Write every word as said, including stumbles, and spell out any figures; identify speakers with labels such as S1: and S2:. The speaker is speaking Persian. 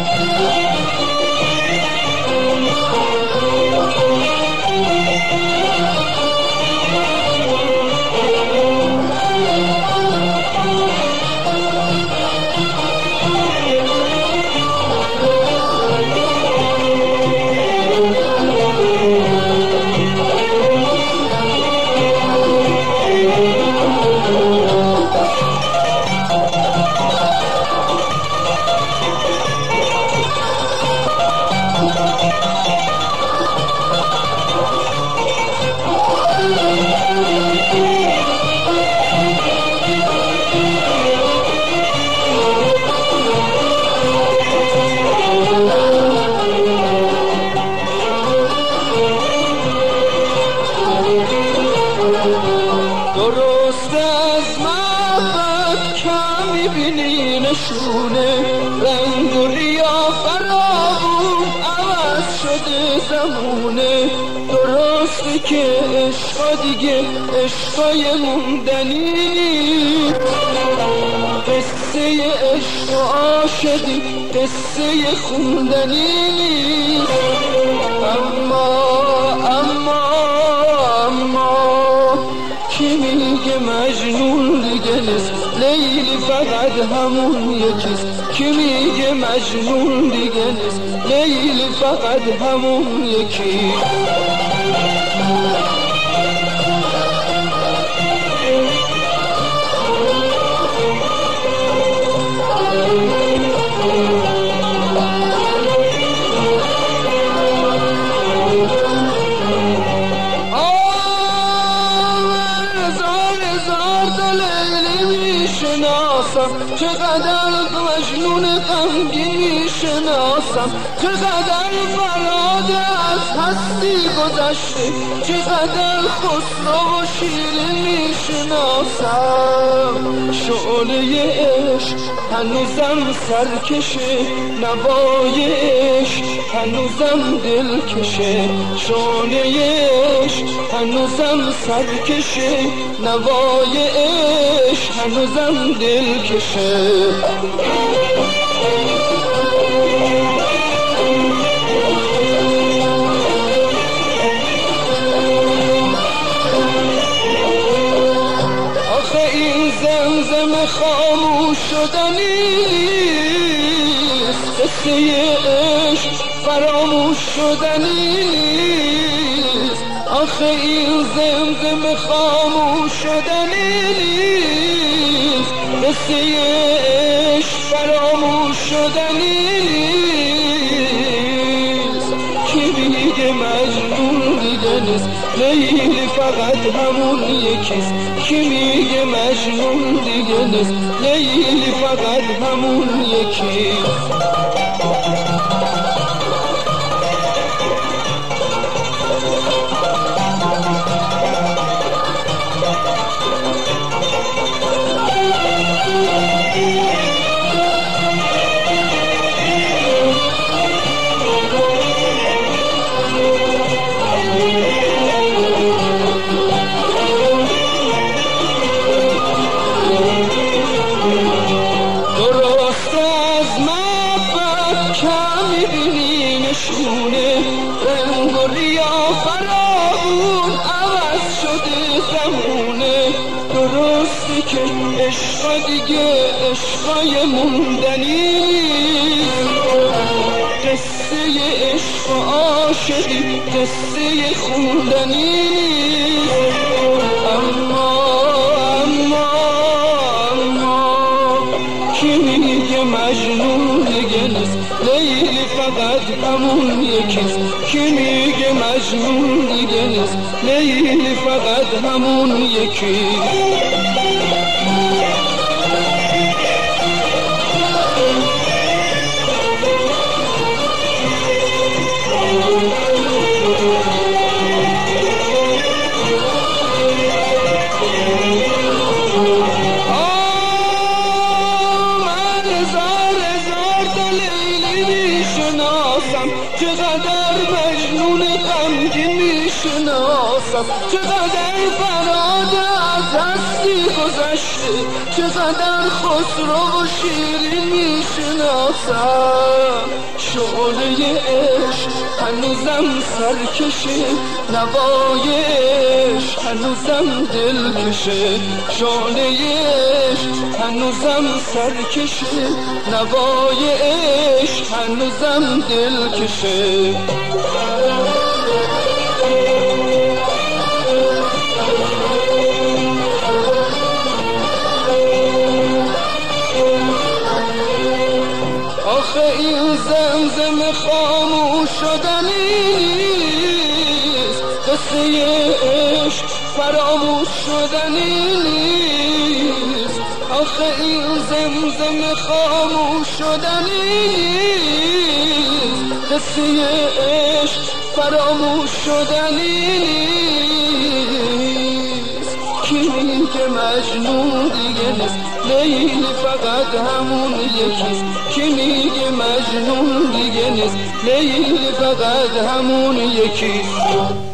S1: درست از محبت کم میبینی نشونه، رنگ و ریا فرابون عوض شده زمونه. درسته که عشقا دیگه عشقای موندنی، قصه عشق و عاشقی قصه خوندنی. اما اما اما کی میگه مجنون دیگه نیست، لیلی فقط همون یکیست. کی میگه مجنون دیگه نیست، لیلی فقط همون یکی. چقدر مجنون غمگین میشناسم، چقدر فراد از هستی گذشته، چقدر خسرو و شیرین میشناسم. شعله عشق هنوزم سرکشه، نوای عشق هنوزم دلکشه. شعله عشق هنوزم سرکشه، نوای عشق هنوزم دلکشه. آخه این زمزم خاموش شدنی، قصه عشق فراموش شدنی. آخه این زمزم خاموش شدنی، قصه عشق فراموش شدنی. کی میگه مجنون دیگه نیست، لیلی فقط همون یکیست. کی میگه مجنون دیگه نیست، لیلی فقط همون یکی. رنگ و ریا فرابون عوض شده زمونه. درسته که عشقا دیگه عشقای موندنی، قصه عشق و عاشقی قصه خوندنی. اما اما اما کی میگه مجنون دیگه نیست، لیلی فقط همون یکیست. کی میگه مجنون دیگه نیست، لیلی فقط همون یکی. میشناسم، چقدر مجنون غمگین میشناسم، چقدر فراد از هستی گذشته، چقدر خسرو و شیرین میشناسم. شعله عشق هنوزم سرکشه، نوای عشق هنوزم دلکشه، شعله عشق هنوزم سرکشه، نوای عشق هنوزم دلکشه. آخه این زمزم خاموش شدنی نیست، قصه عشق فراموش شدنی نیست. آخه این زمزم خاموش شدنی نیست، قصه عشق فراموش شدنی نیست. کی میگه مجنون دیگه نیست، لیلی فقط همون یکیست. کی میگه مجنون دیگه نیست، لیلی فقط همون یکیست.